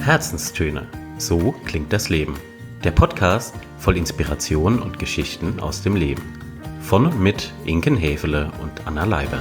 Herzenstöne. So klingt das Leben. Der Podcast voll Inspiration und Geschichten aus dem Leben. Von und mit Inken Häfele und Anna Leiber.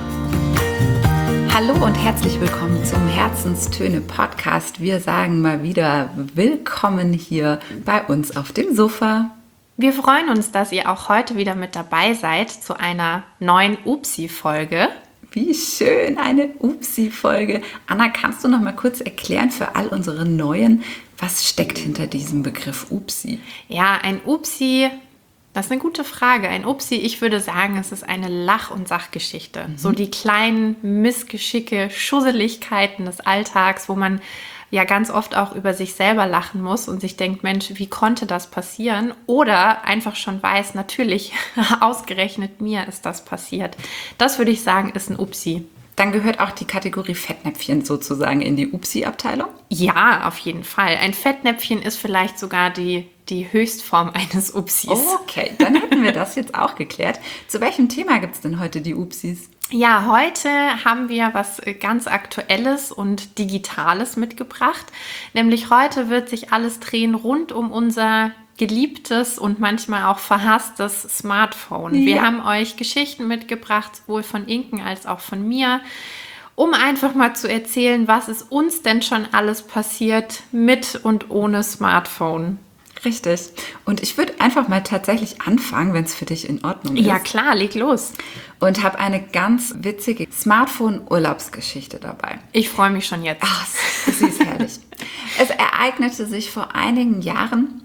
Hallo und herzlich willkommen zum Herzenstöne-Podcast. Wir sagen mal wieder willkommen hier bei uns auf dem Sofa. Wir freuen uns, dass ihr auch heute wieder mit dabei seid zu einer neuen Upsi-Folge. Wie schön, eine Upsi-Folge. Anna, kannst du noch mal kurz erklären für all unsere Neuen, was steckt hinter diesem Begriff Upsi? Ja, ein Upsi, das ist eine gute Frage. Ein Upsi, ich würde sagen, es ist eine Lach- und Sachgeschichte. So die kleinen Missgeschicke, Schusseligkeiten des Alltags, wo man ja ganz oft auch über sich selber lachen muss und sich denkt, Mensch, wie konnte das passieren? Oder einfach schon weiß, natürlich, ausgerechnet mir ist das passiert. Das würde ich sagen, ist ein Upsi. Dann gehört auch die Kategorie Fettnäpfchen sozusagen in die Upsi-Abteilung? Ja, auf jeden Fall. Ein Fettnäpfchen ist vielleicht sogar die Höchstform eines Upsis. Okay, dann hätten wir das jetzt auch geklärt. Zu welchem Thema gibt es denn heute die Upsis? Ja, heute haben wir was ganz Aktuelles und Digitales mitgebracht. Nämlich heute wird sich alles drehen rund um unser geliebtes und manchmal auch verhasstes Smartphone. Ja. Wir haben euch Geschichten mitgebracht, sowohl von Inken als auch von mir, um einfach mal zu erzählen, was ist uns denn schon alles passiert mit und ohne Smartphone. Richtig. Und ich würde einfach mal tatsächlich anfangen, wenn es für dich in Ordnung ist. Ja klar, leg los. Und habe eine ganz witzige Smartphone-Urlaubsgeschichte dabei. Ich freue mich schon jetzt. Ach, sie ist herrlich. Es ereignete sich vor einigen Jahren.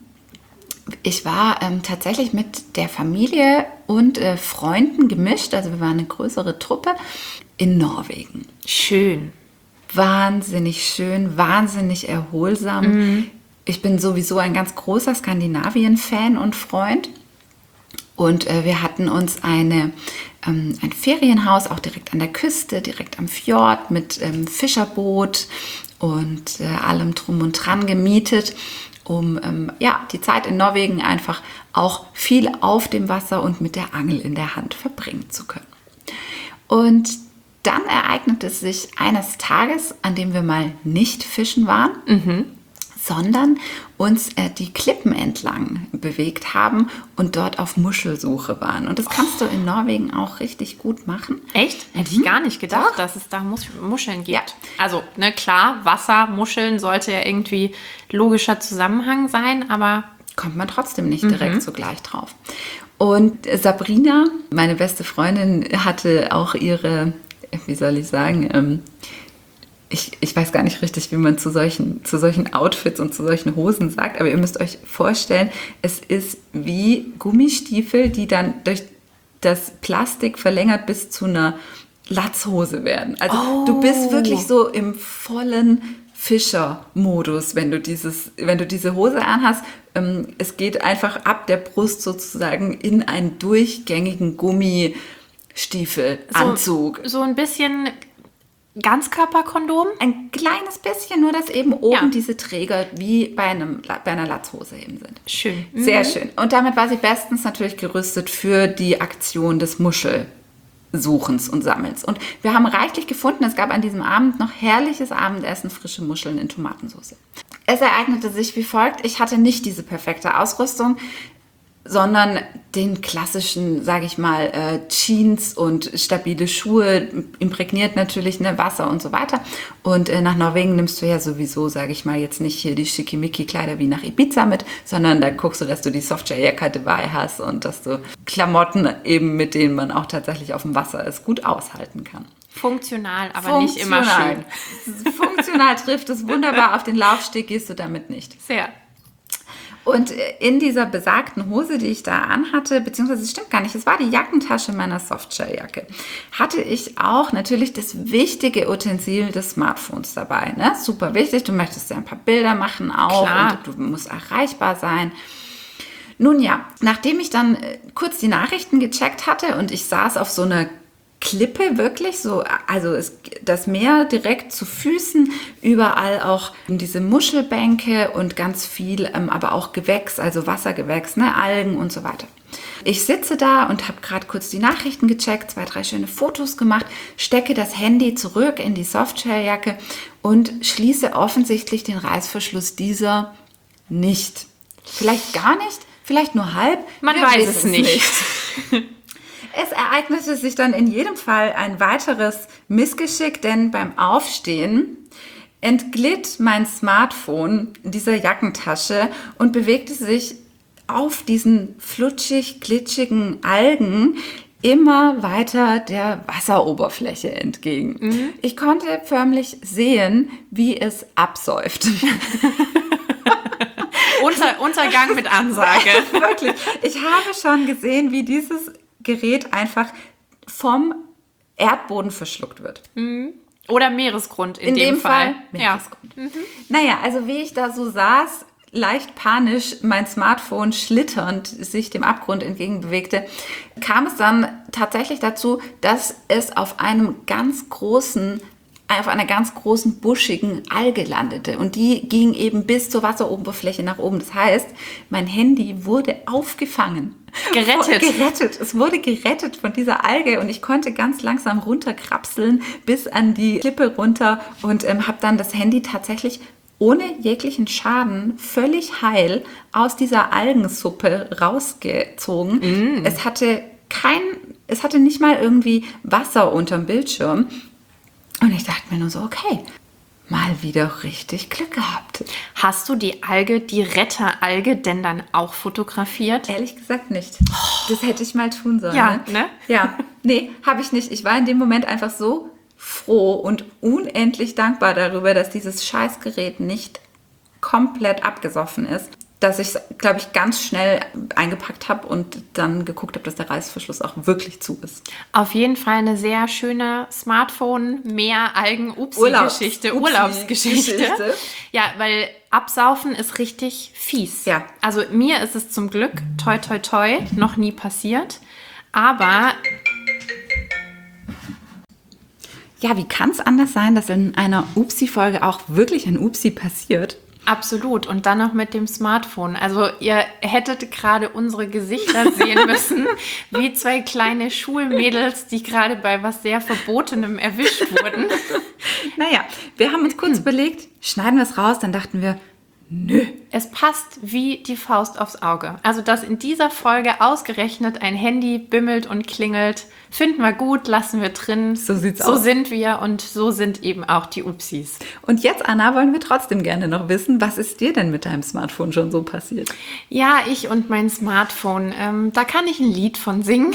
Ich war tatsächlich mit der Familie und Freunden gemischt, also wir waren eine größere Truppe, in Norwegen. Schön. Wahnsinnig schön, wahnsinnig erholsam. Ich bin sowieso ein ganz großer Skandinavien-Fan und Freund. Und wir hatten uns ein Ferienhaus, auch direkt an der Küste, direkt am Fjord mit Fischerboot und allem drum und dran gemietet, um die Zeit in Norwegen einfach auch viel auf dem Wasser und mit der Angel in der Hand verbringen zu können. Und dann ereignete es sich eines Tages, an dem wir mal nicht fischen waren, sondern uns die Klippen entlang bewegt haben und dort auf Muschelsuche waren. Und das kannst du in Norwegen auch richtig gut machen. Echt? Hätte ich gar nicht gedacht, dass es da Muscheln gibt. Ja. Also, klar, Wasser, Muscheln sollte ja irgendwie logischer Zusammenhang sein, aber Kommt man trotzdem nicht direkt so gleich drauf. Und Sabrina, meine beste Freundin, hatte auch ihre, wie soll ich sagen, ich weiß gar nicht richtig, wie man zu solchen Outfits und zu solchen Hosen sagt, aber ihr müsst euch vorstellen, es ist wie Gummistiefel, die dann durch das Plastik verlängert bis zu einer Latzhose werden. Also du bist wirklich so im vollen Fischer-Modus, wenn du diese Hose anhast. Es geht einfach ab der Brust sozusagen in einen durchgängigen Gummistiefelanzug. so ein bisschen Ganzkörperkondom? Ein kleines bisschen, nur dass eben oben diese Träger wie bei einer Latzhose eben sind. Schön. Sehr schön. Und damit war sie bestens natürlich gerüstet für die Aktion des Muschelsuchens und Sammelns. Und wir haben reichlich gefunden, es gab an diesem Abend noch herrliches Abendessen, frische Muscheln in Tomatensauce. Es ereignete sich wie folgt: Ich hatte nicht diese perfekte Ausrüstung, sondern den klassischen, sage ich mal, Jeans und stabile Schuhe, imprägniert natürlich, Wasser und so weiter. Und nach Norwegen nimmst du ja sowieso, sage ich mal, jetzt nicht hier die Schickimicki-Kleider wie nach Ibiza mit, sondern da guckst du, dass du die Softshell-Jacke dabei hast und dass du Klamotten eben, mit denen man auch tatsächlich auf dem Wasser es gut aushalten kann. Funktional, aber nicht immer schön. Funktional trifft es wunderbar. Auf den Laufsteg gehst du damit nicht. Sehr. Und in dieser besagten Hose, die ich da anhatte, beziehungsweise es stimmt gar nicht, es war die Jackentasche meiner Softshelljacke, hatte ich auch natürlich das wichtige Utensil des Smartphones dabei. Ne? Super wichtig, du möchtest ja ein paar Bilder machen auch. Klar. Und du musst erreichbar sein. Nun ja, nachdem ich dann kurz die Nachrichten gecheckt hatte und ich saß auf so einer Klippe wirklich so, also das Meer direkt zu Füßen, überall auch diese Muschelbänke und ganz viel, aber auch Gewächs, also Wassergewächs, ne, Algen und so weiter. Ich sitze da und habe gerade kurz die Nachrichten gecheckt, 2, 3 schöne Fotos gemacht, stecke das Handy zurück in die Softshelljacke und schließe offensichtlich den Reißverschluss dieser nicht. Vielleicht gar nicht, vielleicht nur halb. Man weiß es nicht. Es ereignete sich dann in jedem Fall ein weiteres Missgeschick, denn beim Aufstehen entglitt mein Smartphone dieser Jackentasche und bewegte sich auf diesen flutschig, glitschigen Algen immer weiter der Wasseroberfläche entgegen. Ich konnte förmlich sehen, wie es absäuft. Untergang mit Ansage. Wirklich. Ich habe schon gesehen, wie dieses Gerät einfach vom Erdboden verschluckt wird. Oder Meeresgrund in dem Fall. Meeresgrund. Ja. Naja, also wie ich da so saß, leicht panisch, mein Smartphone schlitternd sich dem Abgrund entgegenbewegte, kam es dann tatsächlich dazu, dass es auf einer ganz großen, buschigen Alge landete. Und die ging eben bis zur Wasseroberfläche nach oben. Das heißt, mein Handy wurde aufgefangen. Gerettet. Es wurde gerettet von dieser Alge und ich konnte ganz langsam runterkrapseln bis an die Klippe runter und habe dann das Handy tatsächlich ohne jeglichen Schaden völlig heil aus dieser Algensuppe rausgezogen. Es hatte nicht mal irgendwie Wasser unterm Bildschirm. Und ich dachte mir nur so, okay, mal wieder richtig Glück gehabt. Hast du die Retteralge denn dann auch fotografiert? Ehrlich gesagt nicht. Das hätte ich mal tun sollen. Ja, ne? Ja, nee, habe ich nicht. Ich war in dem Moment einfach so froh und unendlich dankbar darüber, dass dieses Scheißgerät nicht komplett abgesoffen ist, dass ich es, glaube ich, ganz schnell eingepackt habe und dann geguckt habe, dass der Reißverschluss auch wirklich zu ist. Auf jeden Fall eine sehr schöne Smartphone-Meer-Algen-Upsi-Geschichte, Urlaubsgeschichte. Ja, weil Absaufen ist richtig fies. Ja. Also mir ist es zum Glück, toi toi toi, noch nie passiert. Aber ja, wie kann es anders sein, dass in einer Upsi-Folge auch wirklich ein Upsi passiert? absolut. Und dann noch mit dem Smartphone. Also ihr hättet gerade unsere Gesichter sehen müssen, wie zwei kleine Schulmädels, die gerade bei was sehr Verbotenem erwischt wurden. Naja, wir haben uns kurz überlegt, schneiden wir es raus, dann dachten wir, nö. Es passt wie die Faust aufs Auge. Also, dass in dieser Folge ausgerechnet ein Handy bimmelt und klingelt, finden wir gut, lassen wir drin. So sieht's aus. So sind wir und so sind eben auch die Upsis. Und jetzt, Anna, wollen wir trotzdem gerne noch wissen, was ist dir denn mit deinem Smartphone schon so passiert? Ja, ich und mein Smartphone. Da kann ich ein Lied von singen.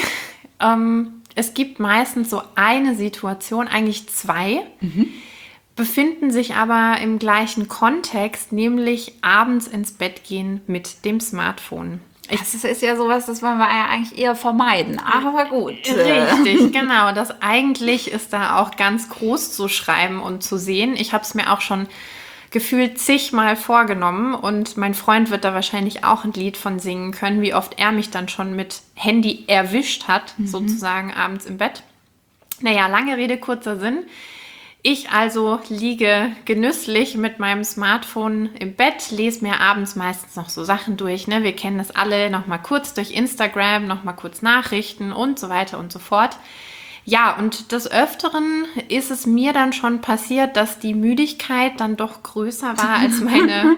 Es gibt meistens so eine Situation, eigentlich zwei, befinden sich aber im gleichen Kontext, nämlich abends ins Bett gehen mit dem Smartphone. Das ist ja sowas, das wollen wir ja eigentlich eher vermeiden, aber gut. Richtig, genau. Das eigentlich ist da auch ganz groß zu schreiben und zu sehen. Ich habe es mir auch schon gefühlt zigmal vorgenommen und mein Freund wird da wahrscheinlich auch ein Lied von singen können, wie oft er mich dann schon mit Handy erwischt hat, sozusagen abends im Bett. Naja, lange Rede, kurzer Sinn. Ich also liege genüsslich mit meinem Smartphone im Bett, lese mir abends meistens noch so Sachen durch. Ne? Wir kennen das alle, noch mal kurz durch Instagram, noch mal kurz Nachrichten und so weiter und so fort. Ja, und des Öfteren ist es mir dann schon passiert, dass die Müdigkeit dann doch größer war als meine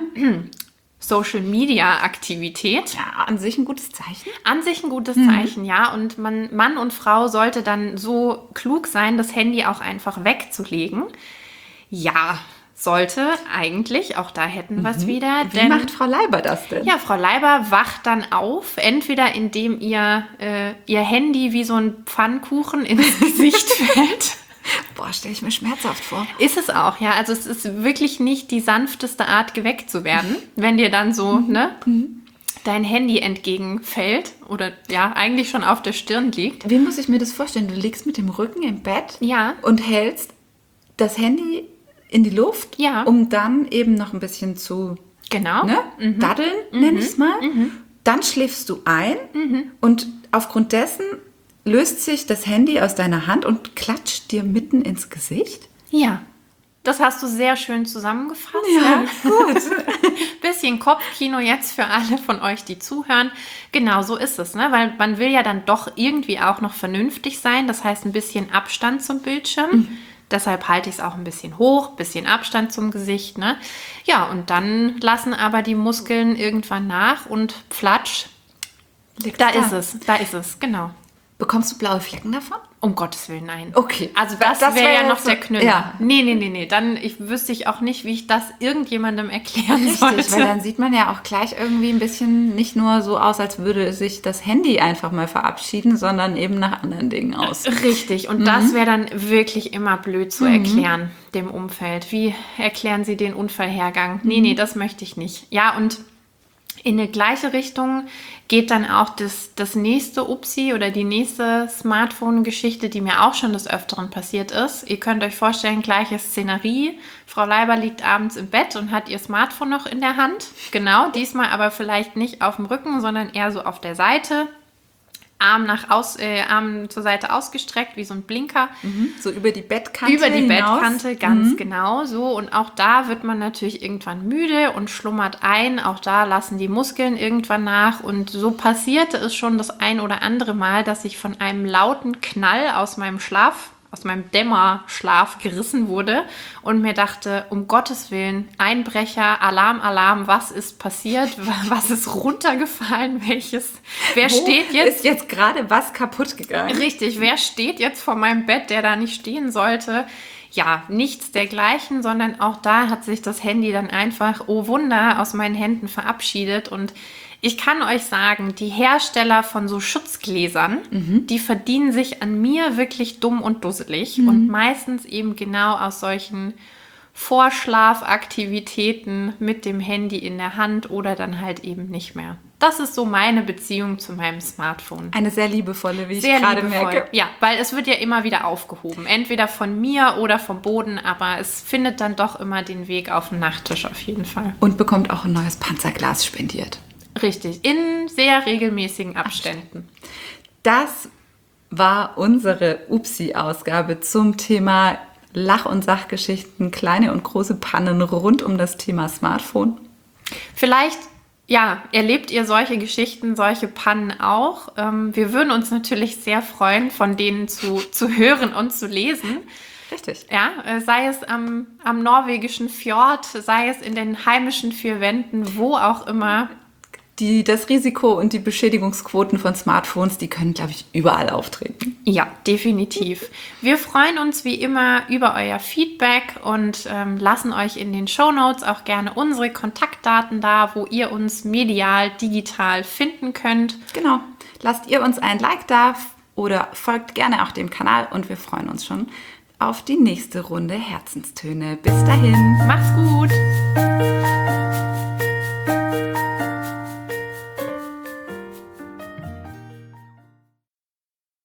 Social-Media-Aktivität. Ja, an sich ein gutes Zeichen. An sich ein gutes Zeichen, ja. Und Mann und Frau sollte dann so klug sein, das Handy auch einfach wegzulegen. Ja, sollte eigentlich. Auch da hätten wir es wieder. Wie macht Frau Leiber das denn? Ja, Frau Leiber wacht dann auf, entweder indem ihr Handy wie so ein Pfannkuchen ins Gesicht fällt. Boah, stelle ich mir schmerzhaft vor. Ist es auch, ja. Also es ist wirklich nicht die sanfteste Art, geweckt zu werden, wenn dir dann so dein Handy entgegenfällt oder ja, eigentlich schon auf der Stirn liegt. Wie muss ich mir das vorstellen? Du liegst mit dem Rücken im Bett und hältst das Handy in die Luft, um dann eben noch ein bisschen zu daddeln, nenne ich es mal. Dann schläfst du ein und aufgrund dessen löst sich das Handy aus deiner Hand und klatscht dir mitten ins Gesicht? Ja, das hast du sehr schön zusammengefasst. Ja, gut. Bisschen Kopfkino jetzt für alle von euch, die zuhören. Genau so ist es, ne? Weil man will ja dann doch irgendwie auch noch vernünftig sein. Das heißt, ein bisschen Abstand zum Bildschirm. Deshalb halte ich es auch ein bisschen hoch, bisschen Abstand zum Gesicht. Ne? Ja, und dann lassen aber die Muskeln irgendwann nach und platsch, da ist es, genau. Bekommst du blaue Flecken davon? Um Gottes Willen, nein. Okay. Also das Das wäre wär ja noch jetzt der so- Knüller. ja. Nee. Dann wüsste ich auch nicht, wie ich das irgendjemandem erklären sollte. Richtig, weil dann sieht man ja auch gleich irgendwie ein bisschen nicht nur so aus, als würde sich das Handy einfach mal verabschieden, sondern eben nach anderen Dingen aus. Richtig, und das wäre dann wirklich immer blöd zu erklären, dem Umfeld. Wie erklären Sie den Unfallhergang? Nee, das möchte ich nicht. Ja, und in eine gleiche Richtung geht dann auch das nächste Upsi oder die nächste Smartphone-Geschichte, die mir auch schon des Öfteren passiert ist. Ihr könnt euch vorstellen, gleiche Szenerie. Frau Leiber liegt abends im Bett und hat ihr Smartphone noch in der Hand. Genau, diesmal aber vielleicht nicht auf dem Rücken, sondern eher so auf der Seite. Arm zur Seite ausgestreckt, wie so ein Blinker. So über die Bettkante Über die hinaus. Bettkante, ganz genau so. Und auch da wird man natürlich irgendwann müde und schlummert ein. Auch da lassen die Muskeln irgendwann nach. Und so passierte es schon das ein oder andere Mal, dass ich von einem lauten Knall aus meinem Dämmerschlaf gerissen wurde und mir dachte, um Gottes Willen, Einbrecher, Alarm, was ist passiert? Was ist runtergefallen? Wer steht jetzt? Ist jetzt gerade was kaputt gegangen? Richtig, wer steht jetzt vor meinem Bett, der da nicht stehen sollte? Ja, nichts dergleichen, sondern auch da hat sich das Handy dann einfach, oh Wunder, aus meinen Händen verabschiedet. Und ich kann euch sagen, die Hersteller von so Schutzgläsern, die verdienen sich an mir wirklich dumm und dusselig. Und meistens eben genau aus solchen Vorschlafaktivitäten mit dem Handy in der Hand oder dann halt eben nicht mehr. Das ist so meine Beziehung zu meinem Smartphone. Eine sehr liebevolle, wie Sehr ich gerade liebevoll. merke. Ja, weil es wird ja immer wieder aufgehoben. Entweder von mir oder vom Boden, aber es findet dann doch immer den Weg auf den Nachttisch auf jeden Fall. Und bekommt auch ein neues Panzerglas spendiert. Richtig, in sehr regelmäßigen Abständen. Das war unsere Upsi-Ausgabe zum Thema Lach- und Sachgeschichten, kleine und große Pannen rund um das Thema Smartphone. Vielleicht, ja, erlebt ihr solche Geschichten, solche Pannen auch. Wir würden uns natürlich sehr freuen, von denen zu hören und zu lesen. Richtig. Ja, sei es am norwegischen Fjord, sei es in den heimischen vier Wänden, wo auch immer. Das Risiko und die Beschädigungsquoten von Smartphones, die können, glaube ich, überall auftreten. Ja, definitiv. Wir freuen uns wie immer über euer Feedback und lassen euch in den Shownotes auch gerne unsere Kontaktdaten da, wo ihr uns medial, digital finden könnt. Genau. Lasst ihr uns ein Like da oder folgt gerne auch dem Kanal und wir freuen uns schon auf die nächste Runde Herzenstöne. Bis dahin. Macht's gut!